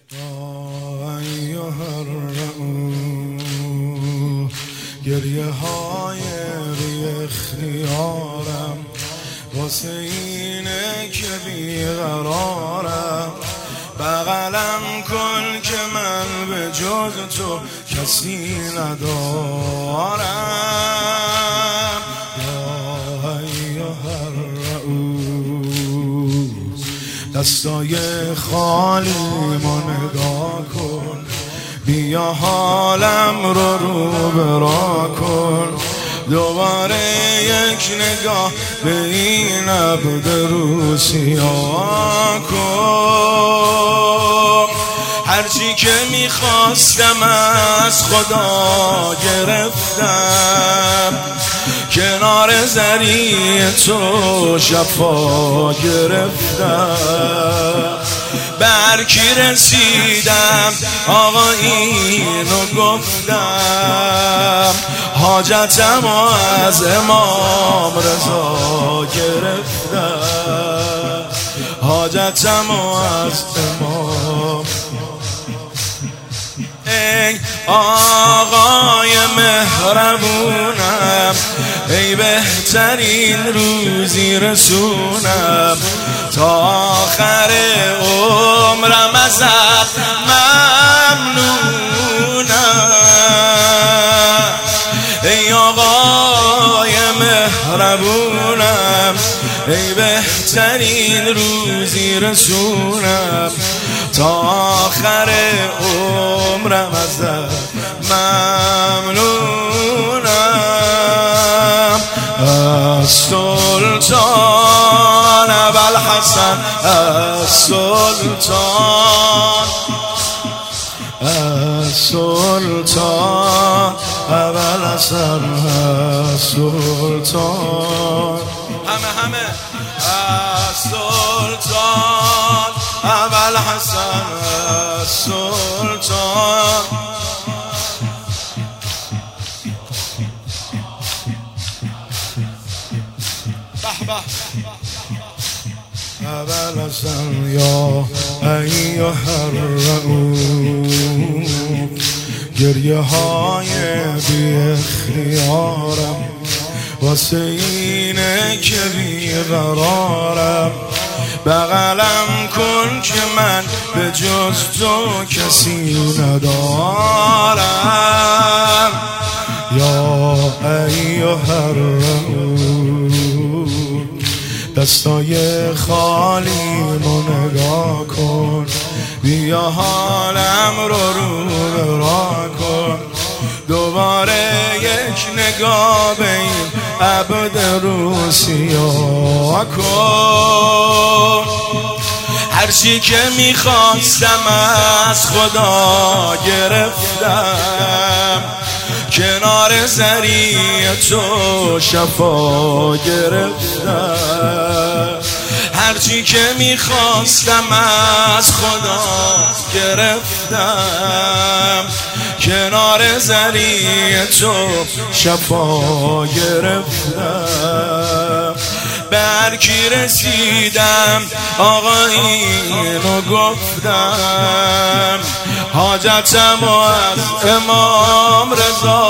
ایها الرؤوف گریه های بی‌اختیارم واسه اینه که بیقرارم بغلم کن که من به جز تو کسی ندارم یا ایها الرؤوف دستای خالیمو نگاه کن بیا حالم رو برا کن دوباره یک نگاه به این عبد رو سیاه کن هرچی که میخواستم از خدا گرفتم کنار ذریع تو شفا گرفتم بر کی رسیدم آقا اینو گفتم حاجتم از امام رضا گرفتم حاجتم از امام ای آقای مهربونم ای بهترین روزی رسونم تا آخر عمرم ازت ممنونم ای آقای مهربونم ای بهترین روزی رسونم تا آخر عمرم ازت ممنونم السلطان ابوالحسن السلطان السلطان ابوالحسن السلطان همه السلطان ابوالحسن السلطان ابوالحسن یا ایها الرؤوف گریه های بی اختیارم واسه اینه که بیقرارم بغلم کن که من به جز تو کسی ندارم یا ایها الرؤوف دستای خالیمو نگاه کن بیا حالم رو برا کن دوباره یک نگاه به این عبد رو سیاه کن هرچی که میخواستم از خدا گرفتم کنار ذریع تو شفا گرفتم هرچی که میخواستم از خدا گرفتم کنار ذریع تو شفا گرفتم بر کی رسیدم آقا اینو گفتم حاجتم از امام رضا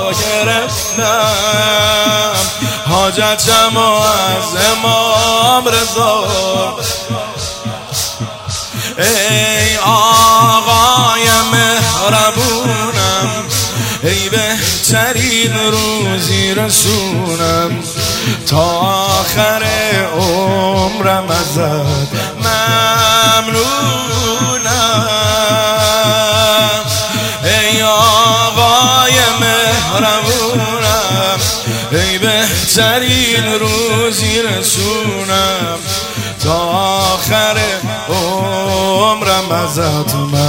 گرفتم حاجتم از امام رضا ای آقای مهربونم ای بهترین روزی رسونم تا آخر عمرم ازت ممنونم ای آقای مهربونم ای بهترین روزی رسونم تا آخر عمرم ازت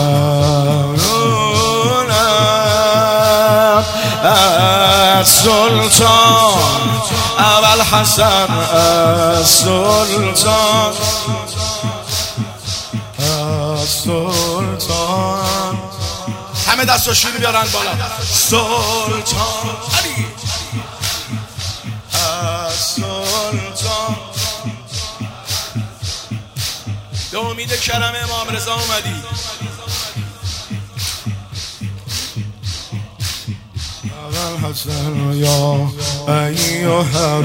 ممنونم السلطان ابوالحسن السلطان السلطان همه دستاشونو بیارن بالا سلطان علی السلطان به امید کرم امام رضا اومدی الحسن یا ایها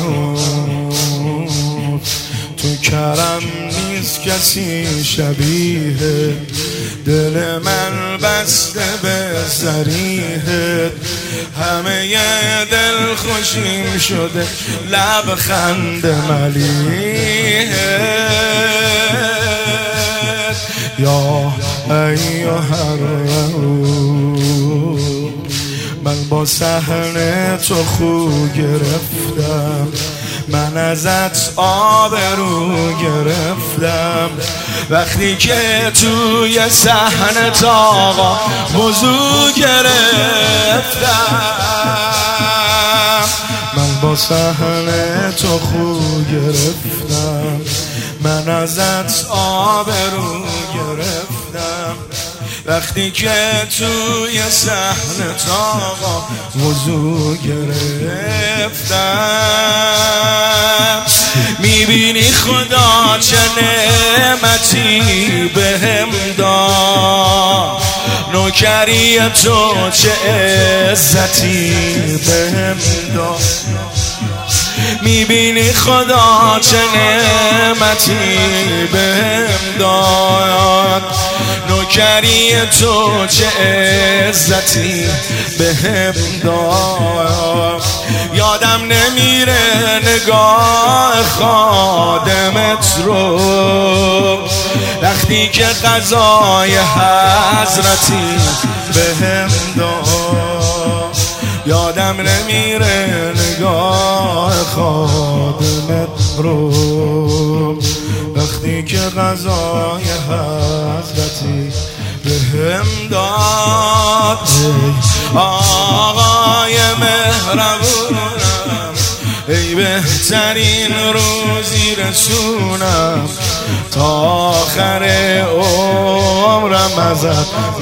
الرؤوف تو کرم نیست کسی شبیه دل من بسته به ضریحت همه دل خوشیم شده لبخند ملیحت یا ایها الرؤوف من با صحن تو خو گرفتم من ازت آبرو گرفتم وقتی که توی صحنت آقا وضو گرفتم من با صحن تو خو گرفتم من ازت آبرو گرفتم وقتی که توی صحنت آقا وضو گرفتم میبینی خدا چه نعمتی بهم داد نوکری تو چه عزتی بهم داد میبینی خدا چه نعمتی بهم داد نوکری تو چه عزتی بهم داد یادم نمیره نگاه خادمت رو وقتی که قضای حضرتی بهم داد یادم نمیره نگاه خادمت رو وقتی که غذای حضرتی بهم داد آقای مهربونم ای بهترین روزی رسونم تا آخر عمرم ازت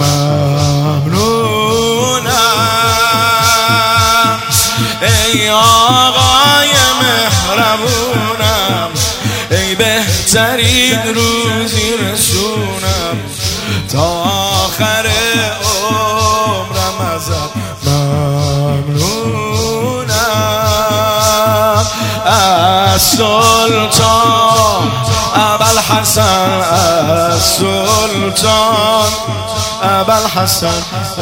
ممنونم ای آقای مهربونم ای بهترین روزی رسونم تا آخر عمرم ازت ممنونم السلطان ابوالحسن السلطان ابوالحسن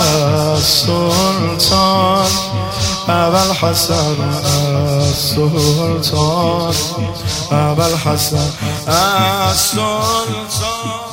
السلطان ابوالحسن السلطان ابوالحسن السلطان